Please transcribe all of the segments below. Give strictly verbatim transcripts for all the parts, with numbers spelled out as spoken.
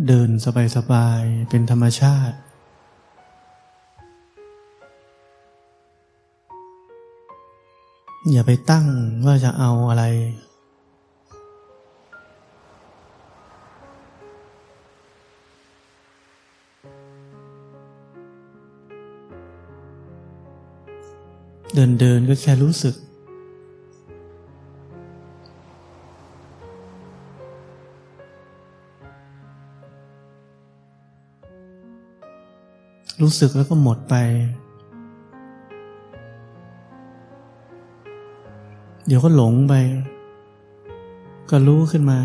เดินสบายๆเป็นธรรมชาติอย่าไปตั้งว่าจะเอาอะไรเดินเดินก็แค่รู้สึกรู้สึกแล้วก็หมดไปเดี๋ยวก็หลงไปก็รู้ขึ้นมา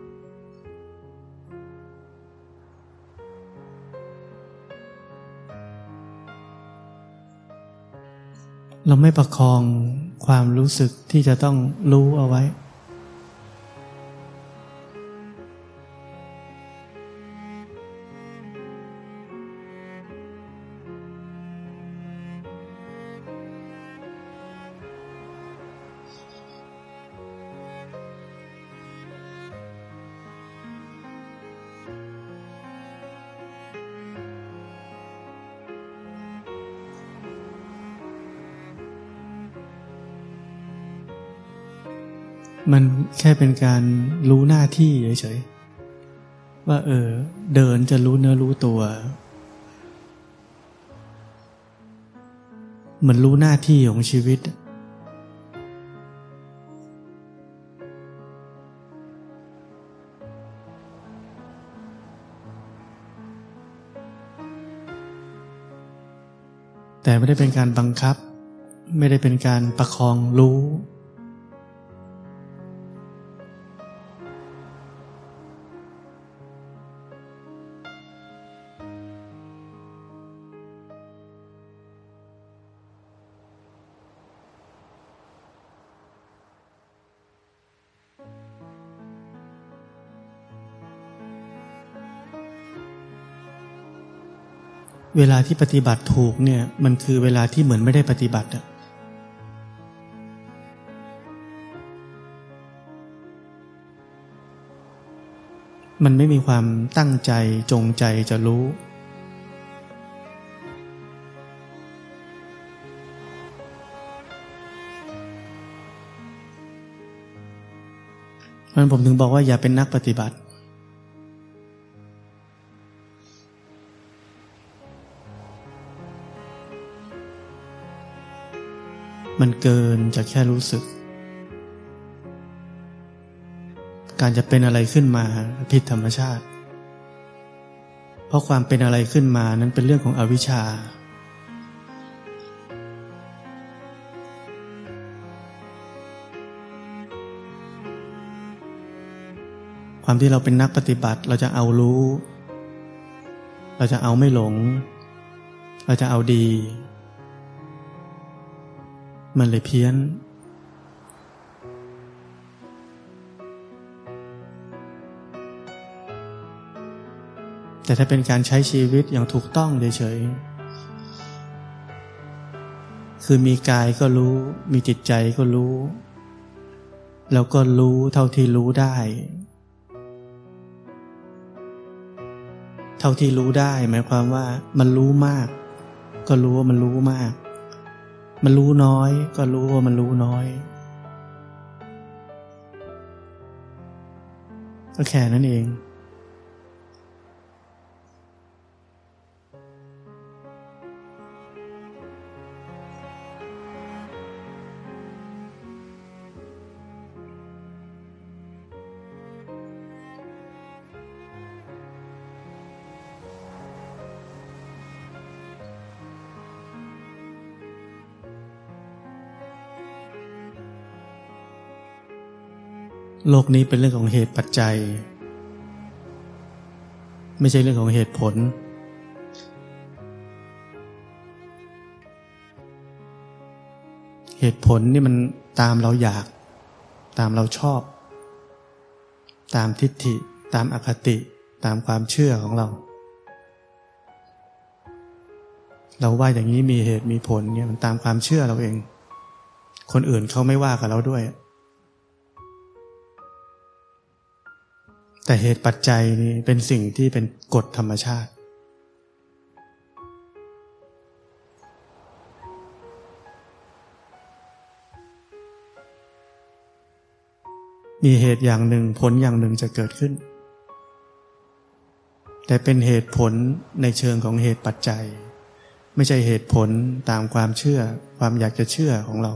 เราไม่ประคองความรู้สึกที่จะต้องรู้เอาไว้มันแค่เป็นการรู้หน้าที่เฉยๆว่าเออเดินจะรู้เนื้อรู้ตัวเหมือนรู้หน้าที่ของชีวิตแต่ไม่ได้เป็นการบังคับไม่ได้เป็นการประคองรู้เวลาที่ปฏิบัติถูกเนี่ยมันคือเวลาที่เหมือนไม่ได้ปฏิบัติอะมันไม่มีความตั้งใจจงใจจะรู้เพราะฉะนั้นผมถึงบอกว่าอย่าเป็นนักปฏิบัติมันเกินจากแค่รู้สึกการจะเป็นอะไรขึ้นมาผิดธรรมชาติเพราะความเป็นอะไรขึ้นมานั้นเป็นเรื่องของอวิชชาความที่เราเป็นนักปฏิบัติเราจะเอารู้เราจะเอาไม่หลงเราจะเอาดีมันเลยเพี้ยนแต่ถ้าเป็นการใช้ชีวิตอย่างถูกต้องเฉยๆคือมีกายก็รู้มีจิตใจก็รู้แล้วก็รู้เท่าที่รู้ได้เท่าที่รู้ได้หมายความว่ามันรู้มากก็รู้ว่ามันรู้มากมันรู้น้อยก็รู้ว่ามันรู้น้อยก็แค่นั้นเองโลกนี้เป็นเรื่องของเหตุปัจจัยไม่ใช่เรื่องของเหตุผลเหตุผลนี่มันตามเราอยากตามเราชอบตามทิฏฐิตามอคติตามความเชื่อของเราเราว่าอย่างนี้มีเหตุมีผลเนี่ยมันตามความเชื่อเราเองคนอื่นเขาไม่ว่ากับเราด้วยแต่เหตุปัจจัยนี่เป็นสิ่งที่เป็นกฎธรรมชาติมีเหตุอย่างหนึ่งผลอย่างหนึ่งจะเกิดขึ้นแต่เป็นเหตุผลในเชิงของเหตุปัจจัยไม่ใช่เหตุผลตามความเชื่อความอยากจะเชื่อของเรา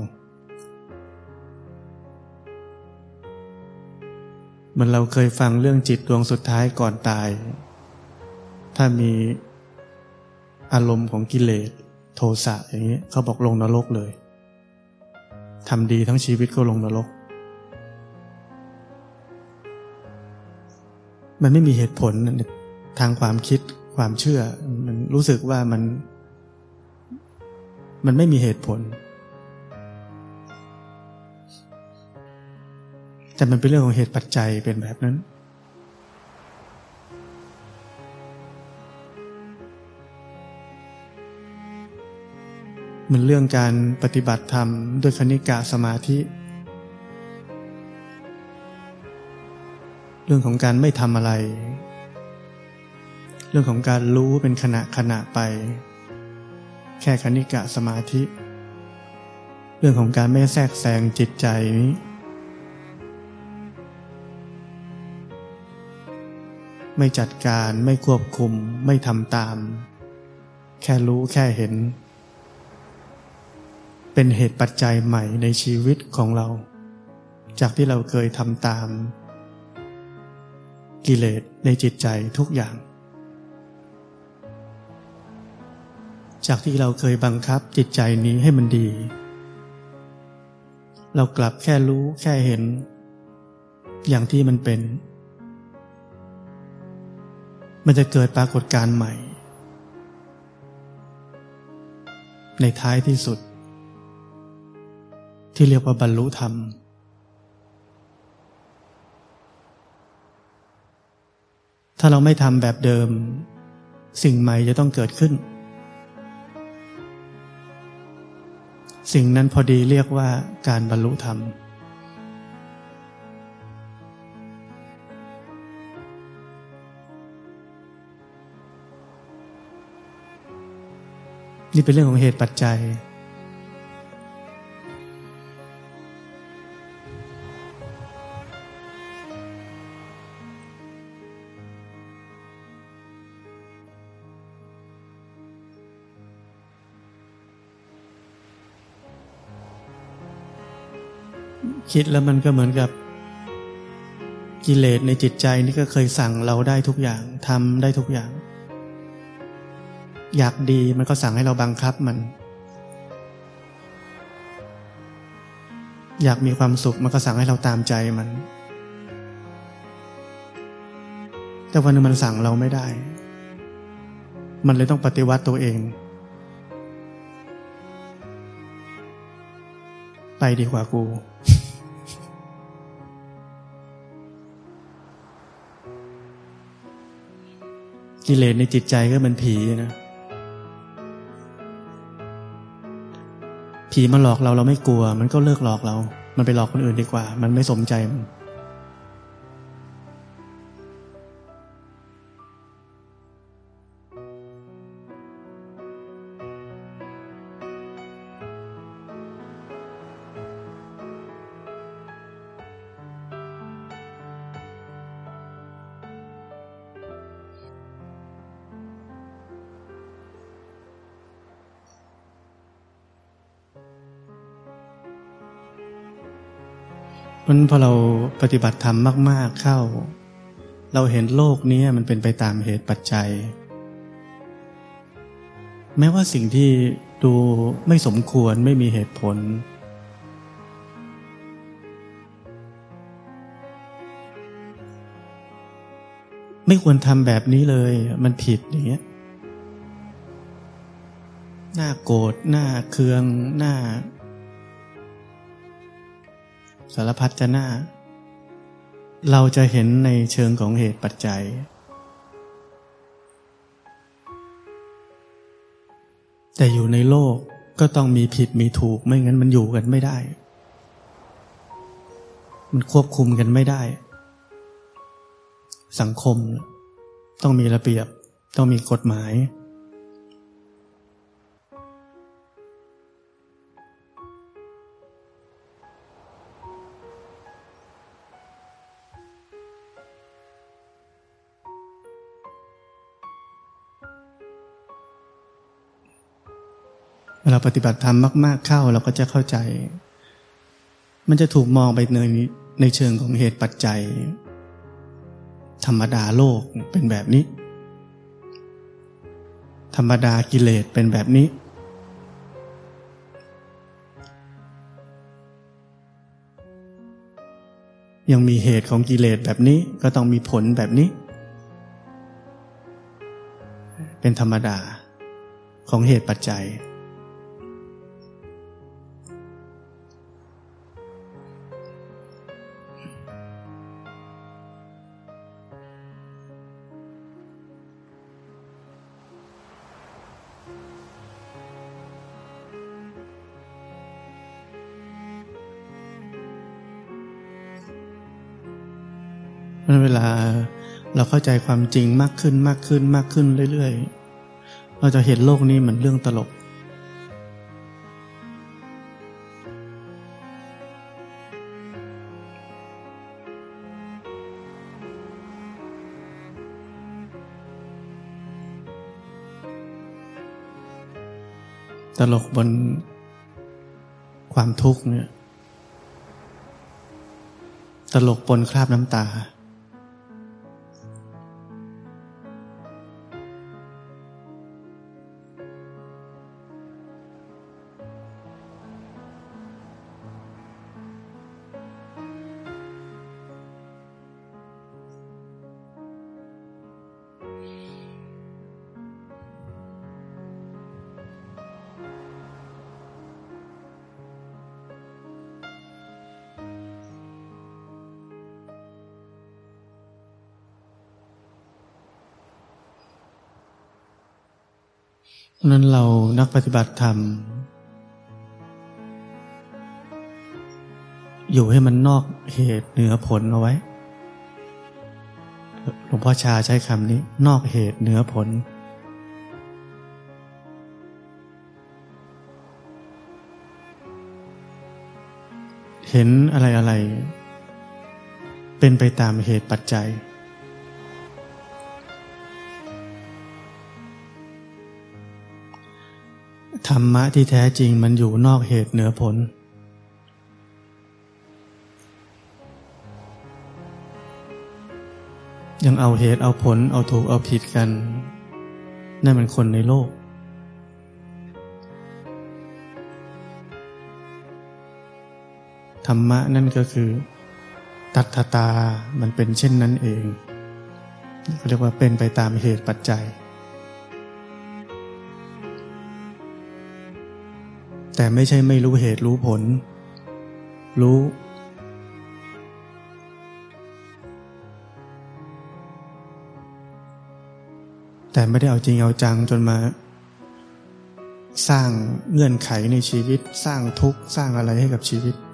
เหมือนเราเคยฟังเรื่องจิตดวงสุดท้ายก่อนตายถ้ามีอารมณ์ของกิเลสโทสะอย่างนี้เขาบอกลงนรกเลยทำดีทั้งชีวิตก็ลงนรกมันไม่มีเหตุผลทางความคิดความเชื่อมันรู้สึกว่ามันมันไม่มีเหตุผลแต่มันเป็นเรื่องของเหตุปัจจัยเป็นแบบนั้นมันเรื่องการปฏิบัติธรรมด้วยคณิกะสมาธิเรื่องของการไม่ทำอะไรเรื่องของการรู้เป็นขณะขณะไปแค่คณิกะสมาธิเรื่องของการไม่แทรกแซงจิตใจนี้ไม่จัดการไม่ควบคุมไม่ทำตามแค่รู้แค่เห็นเป็นเหตุปัจจัยใหม่ในชีวิตของเราจากที่เราเคยทำตามกิเลสในจิตใจทุกอย่างจากที่เราเคยบังคับจิตใจนี้ให้มันดีเรากลับแค่รู้แค่เห็นอย่างที่มันเป็นมันจะเกิดปรากฏการณ์ใหม่ในท้ายที่สุดที่เรียกว่าบรรลุธรรมถ้าเราไม่ทำแบบเดิมสิ่งใหม่จะต้องเกิดขึ้นสิ่งนั้นพอดีเรียกว่าการบรรลุธรรมนี่เป็นเรื่องของเหตุปัจจัยคิดแล้วมันก็เหมือนกับกิเลสในจิตใจนี่ก็เคยสั่งเราได้ทุกอย่างทำได้ทุกอย่างอยากดีมันก็สั่งให้เราบังคับมันอยากมีความสุขมันก็สั่งให้เราตามใจมันแต่วันนึงมันสั่งเราไม่ได้มันเลยต้องปฏิวัติตัวเองไปดีกว่ากูกิเลสในจิตใจก็เหมือนผีนะผีมาหลอกเราเราไม่กลัวมันก็เลิกหลอกเรามันไปหลอกคนอื่นดีกว่ามันไม่สมใจมันมันพอเราปฏิบัติธรรมมากๆเข้าเราเห็นโลกนี้มันเป็นไปตามเหตุปัจจัยแม้ว่าสิ่งที่ดูไม่สมควรไม่มีเหตุผลไม่ควรทำแบบนี้เลยมันผิดอย่างเงี้ยน่าโกรธน่าเคืองน่าสารพัดจะน่าเราจะเห็นในเชิงของเหตุปัจจัยแต่อยู่ในโลกก็ต้องมีผิดมีถูกไม่งั้นมันอยู่กันไม่ได้มันควบคุมกันไม่ได้สังคมต้องมีระเบียบต้องมีกฎหมายเวลาปฏิบัติธรรมมากๆเข้าเราก็จะเข้าใจมันจะถูกมองไปในในเชิงของเหตุปัจจัยธรรมดาโลกเป็นแบบนี้ธรรมดากิเลสเป็นแบบนี้ยังมีเหตุของกิเลสแบบนี้ก็ต้องมีผลแบบนี้เป็นธรรมดาของเหตุปัจจัยเวลาเราเข้าใจความจริงมากขึ้นมากขึ้นมากขึ้นเรื่อยๆเราจะเห็นโลกนี้เหมือนเรื่องตลกตลกบนความทุกข์เนี่ยตลกปนคราบน้ำตาเพราะนั้นเรานักปฏิบัติธรรมอยู่ให้มันนอกเหตุเหนือผลเอาไว้หลวงพ่อชาใช้คำนี้นอกเหตุเหนือผลเห็นอะไรๆเป็นไปตามเหตุปัจจัยธรรมะที่แท้จริงมันอยู่นอกเหตุเหนือผลยังเอาเหตุเอาผลเอาถูกเอาผิดกันนั่นมันคนในโลกธรรมะนั่นก็คือตัทธตามันเป็นเช่นนั้นเองเขาเรียกว่าเป็นไปตามเหตุปัจจัยแต่ไม่ใช่ไม่รู้เหตุรู้ผลรู้แต่ไม่ได้เอาจริงเอาจังจนมาสร้างเงื่อนไขในชีวิตสร้างทุกข์สร้างอะไรให้กับชีวิต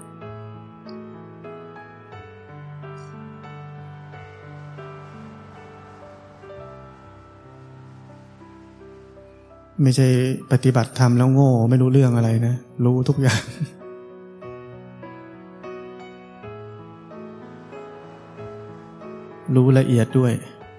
ไม่ใช่ปฏิบัติธรรมแล้วโง่ไม่รู้เรื่องอะไรนะรู้ทุกอย่างรู้ละเอียดด้วย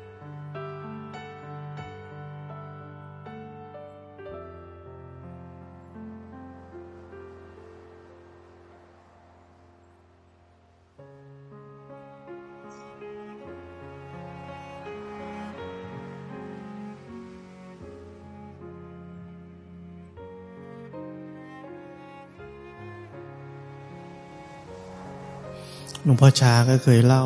หลวงพ่อชาก็เคยเล่า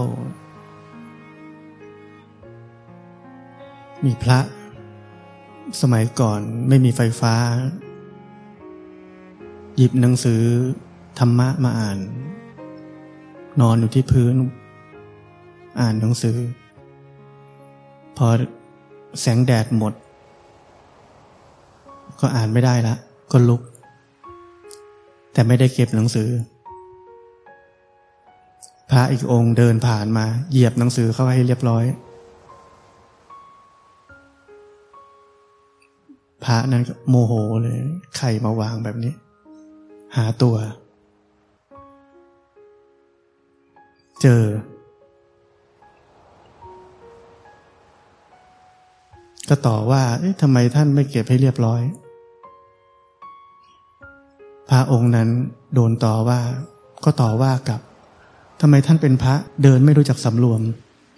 มีพระสมัยก่อนไม่มีไฟฟ้าหยิบหนังสือธรรมะมาอ่านนอนอยู่ที่พื้นอ่านหนังสือพอแสงแดดหมดก็อ่านไม่ได้ละก็ลุกแต่ไม่ได้เก็บหนังสือพระอีกองค์เดินผ่านมาเหยียบหนังสือเข้าให้เรียบร้อยพระนั้นโมโหเลยใครมาวางแบบนี้หาตัวเจอก็ต่อว่าเอ๊ะทำไมท่านไม่เก็บให้เรียบร้อยพระองค์นั้นโดนต่อว่าก็ต่อว่ากลับทำไมท่านเป็นพระเดินไม่รู้จักสำรวม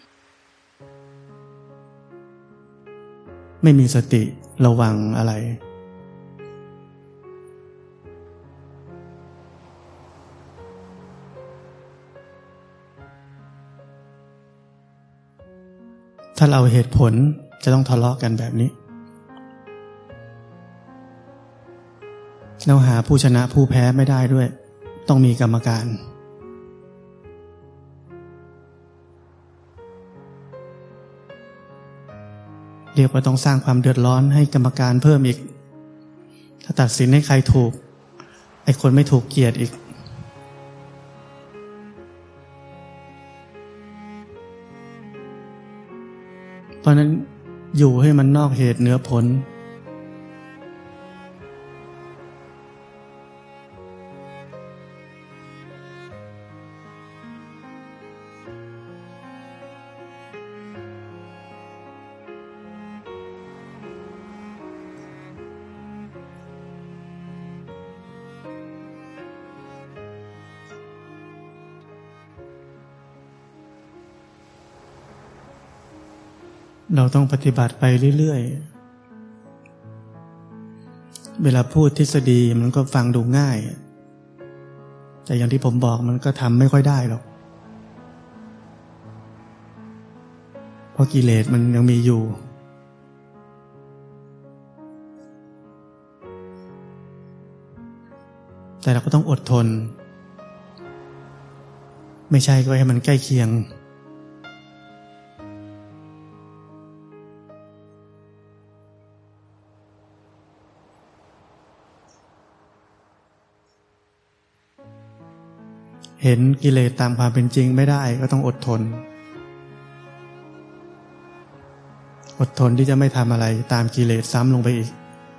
ไม่มีสติระวังอะไรถ้าเราเหตุผลจะต้องทะเลาะกันแบบนี้เราหาผู้ชนะผู้แพ้ไม่ได้ด้วยต้องมีกรรมการเรียกว่าต้องสร้างความเดือดร้อนให้กรรมการเพิ่มอีกถ้าตัดสินให้ใครถูกไอ้คนไม่ถูกเกลียดอีกเพราะนั้นอยู่ให้มันนอกเหตุเหนือผลเราต้องปฏิบัติไปเรื่อยๆเวลาพูดทฤษฎีมันก็ฟังดูง่ายแต่อย่างที่ผมบอกมันก็ทำไม่ค่อยได้หรอกเพราะกิเลสมันยังมีอยู่แต่เราก็ต้องอดทนไม่ใช่ก็ให้มันใกล้เคียงเห็นกิเลสตามความเป็นจริงไม่ได้ก็ต้องอดทนอดทนที่จะไม่ทำอะไรตามกิเลสซ้ำลงไปอีก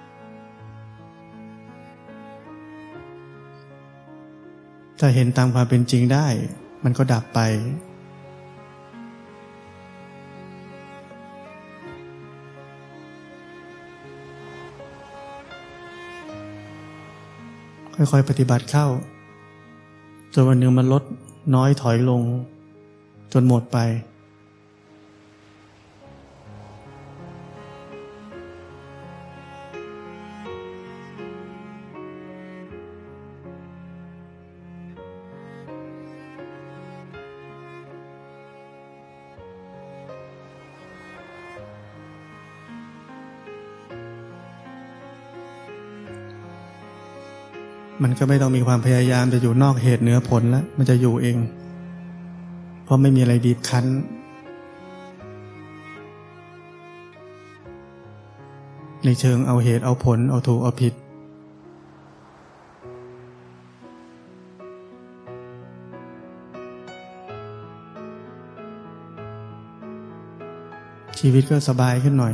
ถ้าเห็นตามความเป็นจริงได้มันก็ดับไปค่อยๆปฏิบัติเข้าจนวันหนึ่งมันลดน้อยถอยลงจนหมดไปมันก็ไม่ต้องมีความพยายามจะอยู่นอกเหตุเหนือผลแล้วมันจะอยู่เองเพราะไม่มีอะไรบีบคั้นในเชิงเอาเหตุเอาผลเอาถูกเอาผิดชีวิตก็สบายขึ้นหน่อย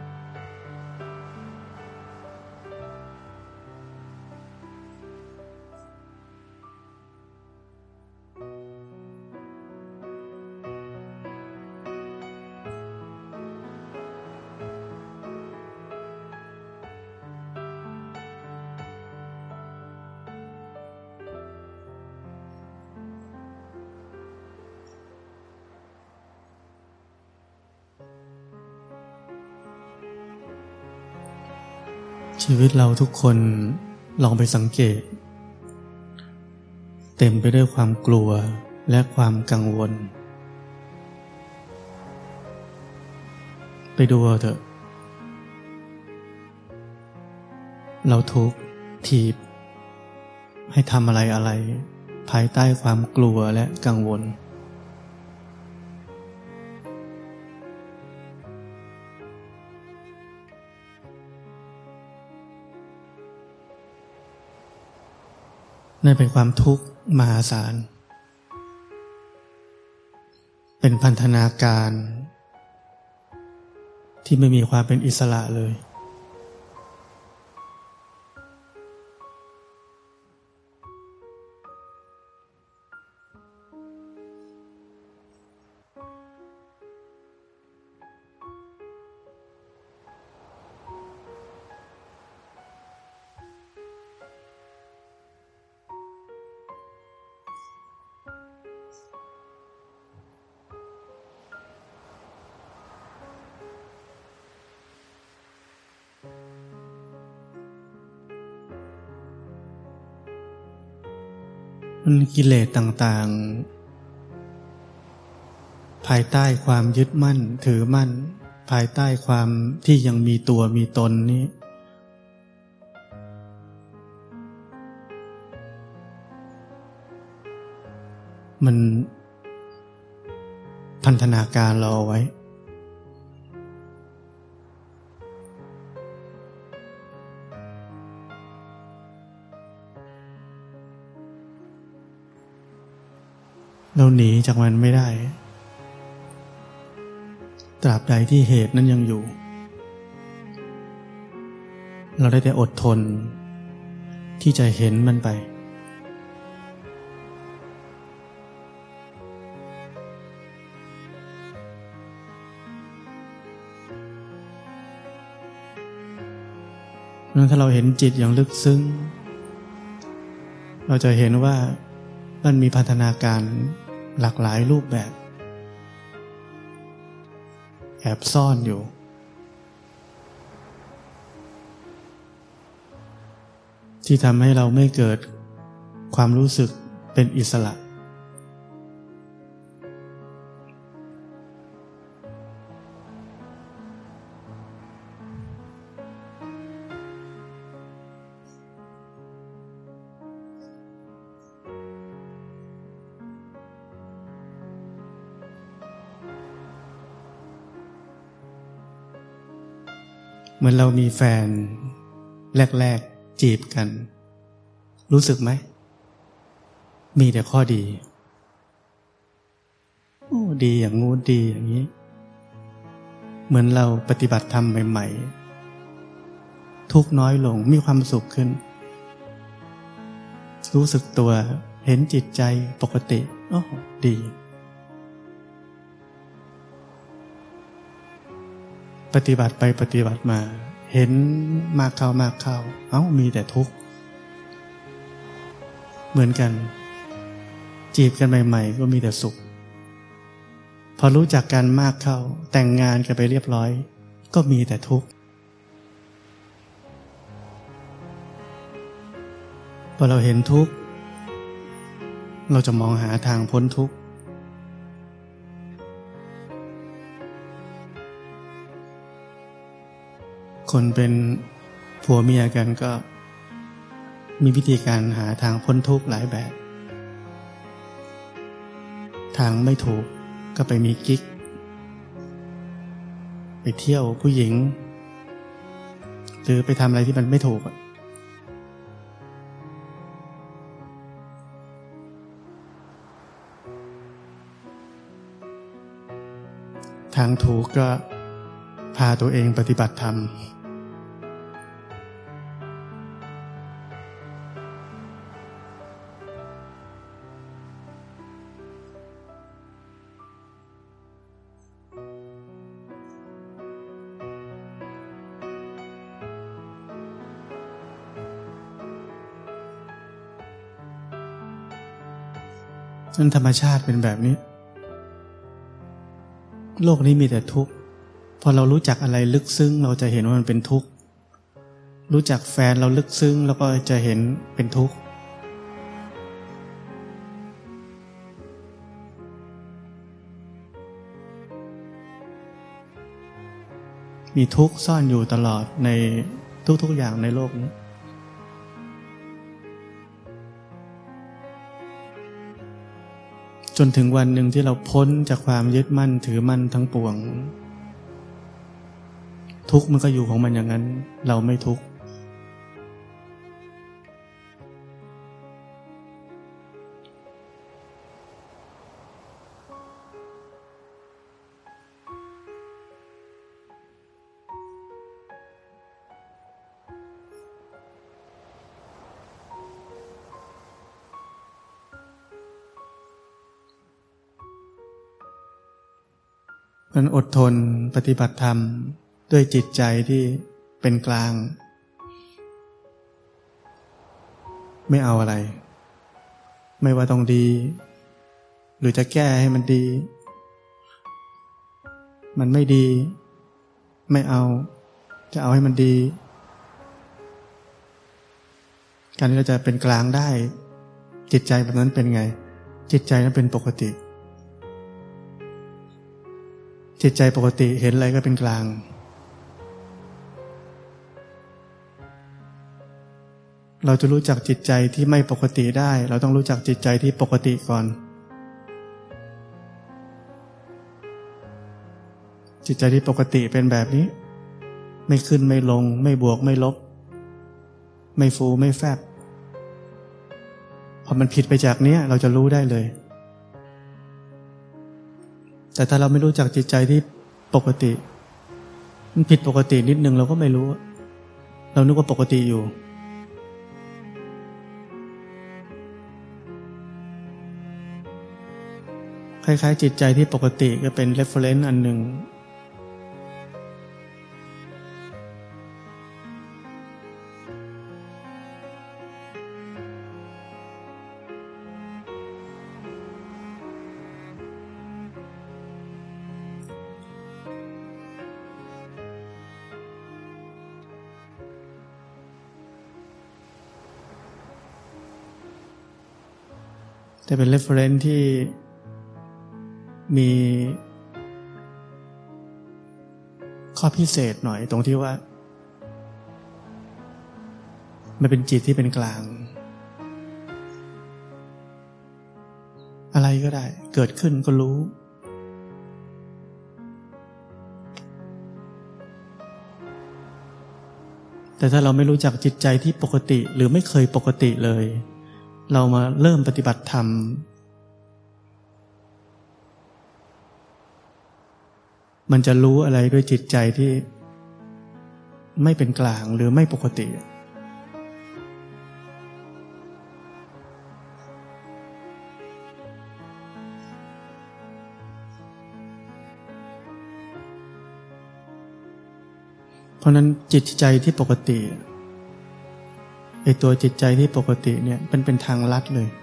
ชีวิตเราทุกคนลองไปสังเกตเต็มไปด้วยความกลัวและความกังวลไปดูเอาเถอะเราถูกถีบให้ทำอะไรอะไรภายใต้ความกลัวและกังวลนั่นเป็นความทุกข์มหาศาลเป็นพันธนาการที่ไม่มีความเป็นอิสระเลยมันกิเลสต่างๆภายใต้ความยึดมั่นถือมั่นภายใต้ความที่ยังมีตัวมีตนนี้มันพันธนาการเราเอาไว้เราหนีจากมันไม่ได้ตราบใดที่เหตุนั้นยังอยู่เราได้แต่อดทนที่จะเห็นมันไปถ้าเราเห็นจิตอย่างลึกซึ้งเราจะเห็นว่ามันมีพัฒนาการหลากหลายรูปแบบแอบซ่อนอยู่ที่ทำให้เราไม่เกิดความรู้สึกเป็นอิสระเหมือนเรามีแฟนแรกๆจีบกันรู้สึกไหมมีแต่ข้อดีโอ้ดีอย่างงูดีอย่างนี้เหมือนเราปฏิบัติธรรมใหม่ๆทุกข์น้อยลงมีความสุขขึ้นรู้สึกตัวเห็นจิตใจปกติโอ้ดีปฏิบัติไปปฏิบัติมาเห็นมากเข้ามากเข้าเอ้ามีแต่ทุกข์เหมือนกันจีบกันใหม่ๆก็มีแต่สุขพอรู้จักกันมากเข้าแต่งงานกันไปเรียบร้อยก็มีแต่ทุกข์พอเราเห็นทุกข์เราจะมองหาทางพ้นทุกข์คนเป็นผัวเมียกันก็มีวิธีการหาทางพ้นทุกข์หลายแบบทางไม่ถูกก็ไปมีกิ๊กไปเที่ยวผู้หญิงหรือไปทำอะไรที่มันไม่ถูกทางถูกก็พาตัวเองปฏิบัติธรรมนั่นธรรมชาติเป็นแบบนี้โลกนี้มีแต่ทุกข์พอเรารู้จักอะไรลึกซึ้งเราจะเห็นว่ามันเป็นทุกข์รู้จักแฟนเราลึกซึ้งเราก็จะเห็นเป็นทุกข์มีทุกข์ซ่อนอยู่ตลอดในทุกๆอย่างในโลกนี้จนถึงวันหนึ่งที่เราพ้นจากความยึดมั่นถือมั่นทั้งปวงทุกข์มันก็อยู่ของมันอย่างนั้นเราไม่ทุกข์มันอดทนปฏิบัติธรรมด้วยจิตใจที่เป็นกลางไม่เอาอะไรไม่ว่าต้องดีหรือจะแก้ให้มันดีมันไม่ดีไม่เอาจะเอาให้มันดีการที่เราจะเป็นกลางได้จิตใจแบบนั้นเป็นไงจิตใจนั้นเป็นปกติจิตใจปกติเห็นอะไรก็เป็นกลางเราจะรู้จักจิตใจที่ไม่ปกติได้เราต้องรู้จักจิตใจที่ปกติก่อนจิตใจที่ปกติเป็นแบบนี้ไม่ขึ้นไม่ลงไม่บวกไม่ลบไม่ฟูไม่แฟบพอมันผิดไปจากนี้เราจะรู้ได้เลยแต่ถ้าเราไม่รู้จักจิตใจที่ปกติมันผิดปกตินิดนึงเราก็ไม่รู้เรานึกว่าปกติอยู่คล้ายๆจิตใจที่ปกติก็เป็น reference อันหนึ่งแต่เป็น reference ที่มีข้อพิเศษหน่อยตรงที่ว่ามันเป็นจิตที่เป็นกลางอะไรก็ได้เกิดขึ้นก็รู้แต่ถ้าเราไม่รู้จักจิตใจที่ปกติหรือไม่เคยปกติเลยเรามาเริ่มปฏิบัติธรรมมันจะรู้อะไรด้วยจิตใจที่ไม่เป็นกลางหรือไม่ปกติเพราะนั้นจิตใจที่ปกติไอ้ตัวจิตใจที่ปกติเนี่ยมันเป็นทางลัดเลย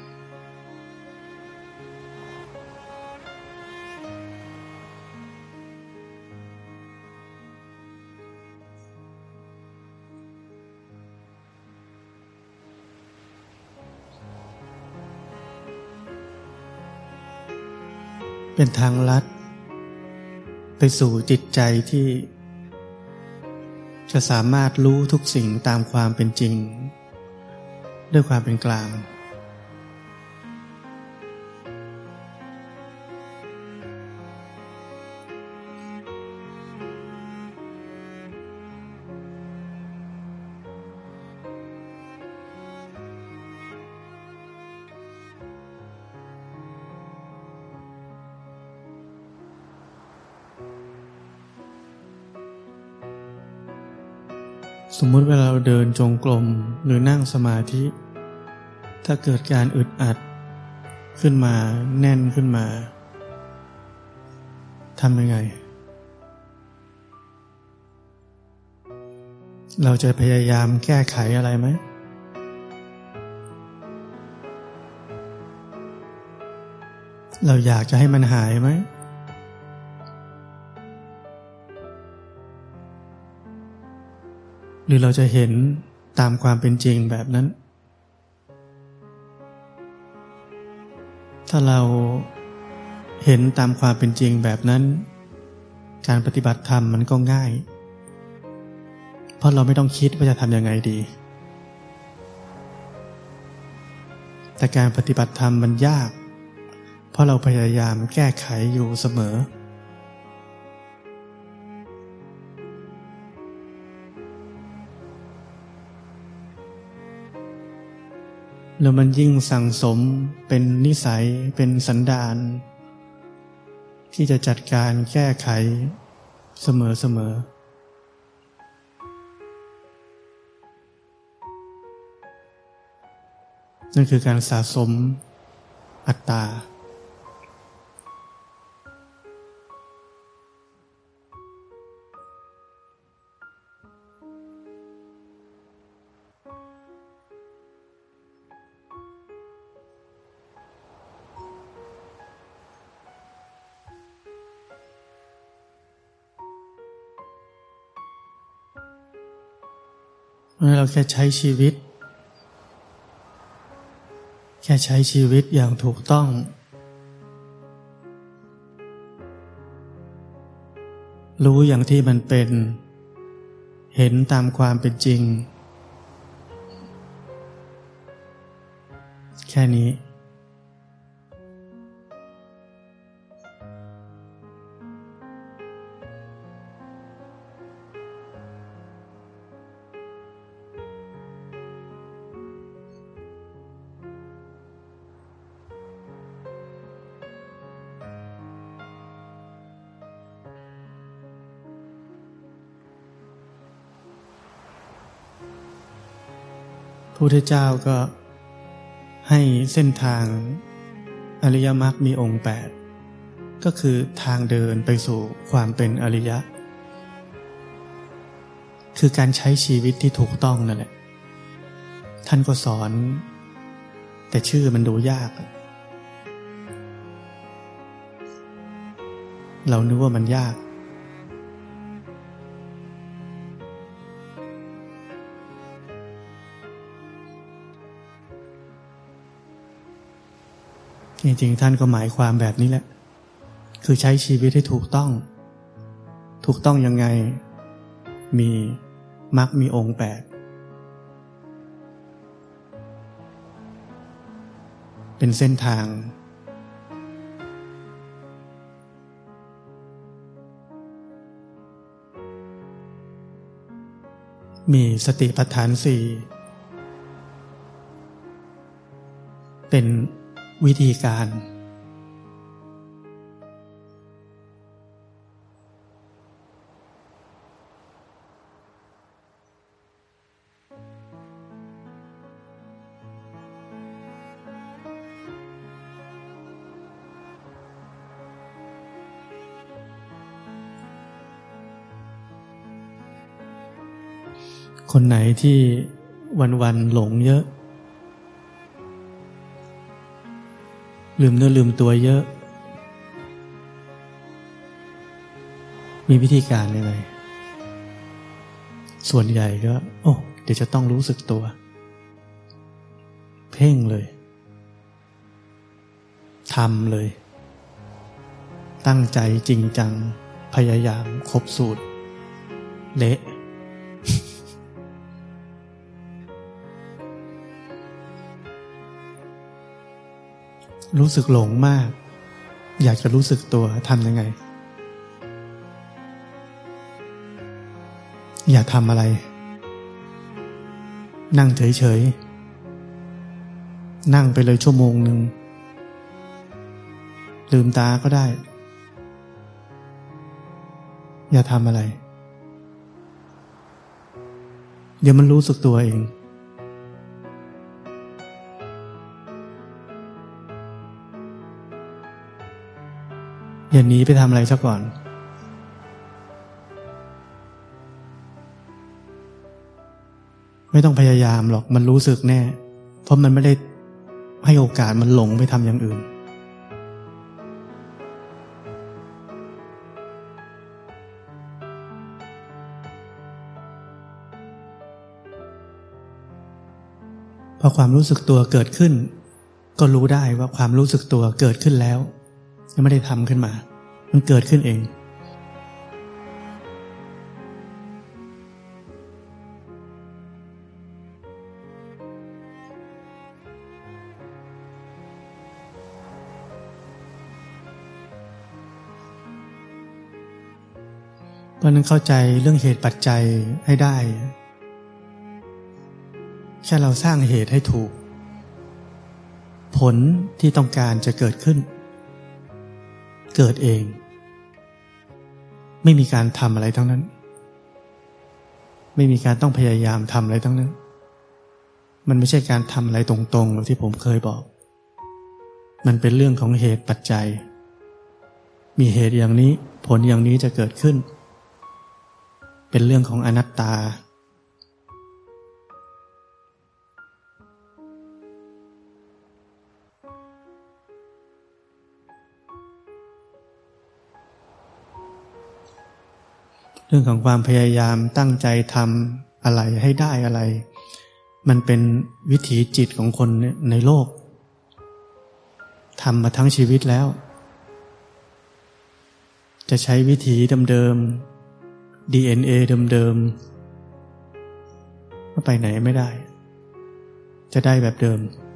เป็นทางลัดไปสู่จิตใจที่จะสามารถรู้ทุกสิ่งตามความเป็นจริงด้วยความเป็นกลางสมมุติเวลาเราเดินจงกรมหรือนั่งสมาธิถ้าเกิดการอึดอัดขึ้นมาแน่นขึ้นมาทำยังไงเราจะพยายามแก้ไขอะไรไหมเราอยากจะให้มันหายไหมหรือเราจะเห็นตามความเป็นจริงแบบนั้นถ้าเราเห็นตามความเป็นจริงแบบนั้นการปฏิบัติธรรมมันก็ง่ายเพราะเราไม่ต้องคิดว่าจะทำยังไงดีแต่การปฏิบัติธรรมมันยากเพราะเราพยายามแก้ไขอยู่เสมอแล้วมันยิ่งสั่งสมเป็นนิสัยเป็นสันดานที่จะจัดการแก้ไขเสมอๆนั่นคือการสะสมอัตตาเราแค่ใช้ชีวิตแค่ใช้ชีวิตอย่างถูกต้องรู้อย่างที่มันเป็นเห็นตามความเป็นจริงแค่นี้พระพุทธเจ้าก็ให้เส้นทางอริยมรรคมีองค์แปดก็คือทางเดินไปสู่ความเป็นอริยะคือการใช้ชีวิตที่ถูกต้องนั่นแหละท่านก็สอนแต่ชื่อมันดูยากเรานึกว่ามันยากจริงๆท่านก็หมายความแบบนี้แหละคือใช้ชีวิตให้ถูกต้องถูกต้องยังไงมีมรรคมีองค์แปดเป็นเส้นทางมีสติปัฏฐานสี่เป็นวิธีการคนไหนที่วันๆหลงเยอะลืมเนื้อลืมตัวเยอะมีวิธีการยังไงส่วนใหญ่ก็โอ้เดี๋ยวจะต้องรู้สึกตัวเพ่งเลยทำเลยตั้งใจจริงจังพยายามครบสูตรเละรู้สึกหลงมากอยากจะรู้สึกตัวทำยังไงอย่าทำอะไรนั่งเฉยๆนั่งไปเลยชั่วโมงหนึ่งลืมตาก็ได้อย่าทำอะไรเดี๋ยวมันรู้สึกตัวเองอย่าหนีไปทำอะไรซะก่อนไม่ต้องพยายามหรอกมันรู้สึกแน่เพราะมันไม่ได้ให้โอกาสมันหลงไปทำอย่างอื่นพอความรู้สึกตัวเกิดขึ้นก็รู้ได้ว่าความรู้สึกตัวเกิดขึ้นแล้วยังไม่ได้ทำขึ้นมามันเกิดขึ้นเองเพราะนั้นเข้าใจเรื่องเหตุปัจจัยให้ได้แค่เราสร้างเหตุให้ถูกผลที่ต้องการจะเกิดขึ้นเกิดเองไม่มีการทำอะไรทั้งนั้นไม่มีการต้องพยายามทำอะไรทั้งนั้นมันไม่ใช่การทำอะไรตรงๆแบบที่ผมเคยบอกมันเป็นเรื่องของเหตุปัจจัยมีเหตุอย่างนี้ผลอย่างนี้จะเกิดขึ้นเป็นเรื่องของอนัตตาเรื่องของความพยายามตั้งใจทำอะไรให้ได้อะไรมันเป็นวิถีจิตของคนในโลกทำมาทั้งชีวิตแล้วจะใช้วิถีเดิมๆ ดี เอ็น เอ เดิมๆก็ไปไหนไม่ได้จะได้แบบเดิม